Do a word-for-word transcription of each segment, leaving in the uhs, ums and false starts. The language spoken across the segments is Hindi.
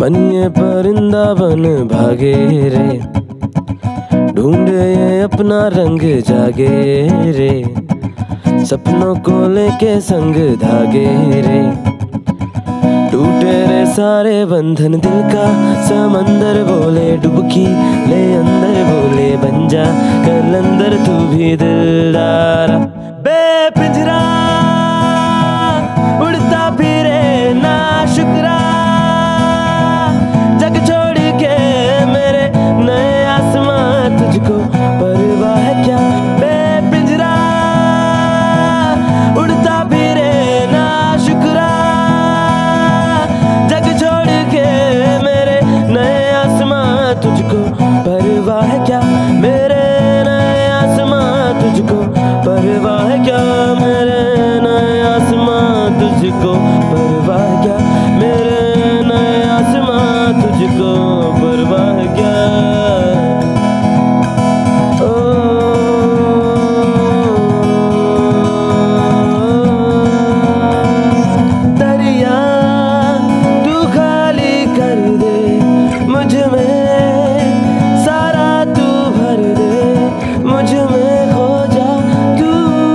बनिए परिंदा बन भागे रे, ढूंढे ये अपना रंग जागे रे, सपनों को लेके संग धागे रे। टूटे रे सारे बंधन दिल का समंदर, बोले डुबकी ले अंदर, बोले बन जा कलंदर तू भी दिलदारा। बेपिंजरा उड़ता फिरे ना शुक्रा, जग छोड़ के मेरे नए आसमां तुझको परवाह है क्या। बेपिंजरा उड़ता फिरे ना शुक्रा, जग छोड़ के मेरे नए आसमां तुझको परवाह है क्या। मेरे नए आसमां तुझको परवाह है क्या, मेरे नए आसमां तुझको परवाह है क्या, मेरे नए आसमां तुझको परवाह है क्या। ओ, दरिया तू खाली कर दे मुझ में, सारा तू भर दे मुझ में, खो जा तू।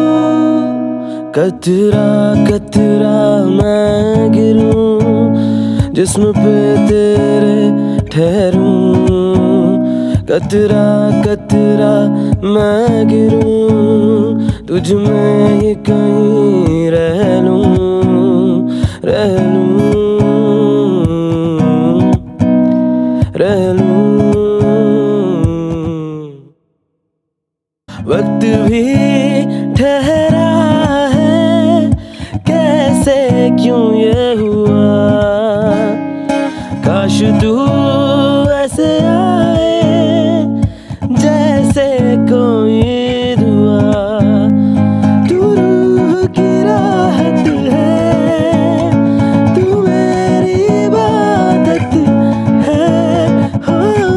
कतरा कतरा मैं गिरूं, जिस्म पे तेरे ठहरूं, कतरा कतरा मैं गिरूं, तुझ में ही कहीं रह लूं, रह लूं, रह लूं। वक्त भी ठहरा है, कैसे क्यों ये हुआ, काश तू ऐसे आए जैसे कोई दुआ। तू रूह की राहत है, तू मेरी इबादत है, हाँ।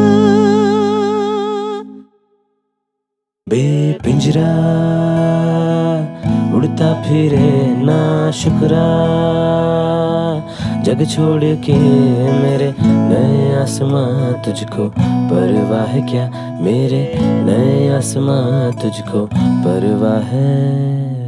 बेपिंजरा उड़ता फिरे ना शुक्रा, जग छोड़ के मेरे नए आसमां तुझको परवाह है क्या, मेरे नए आसमां तुझको परवाह है।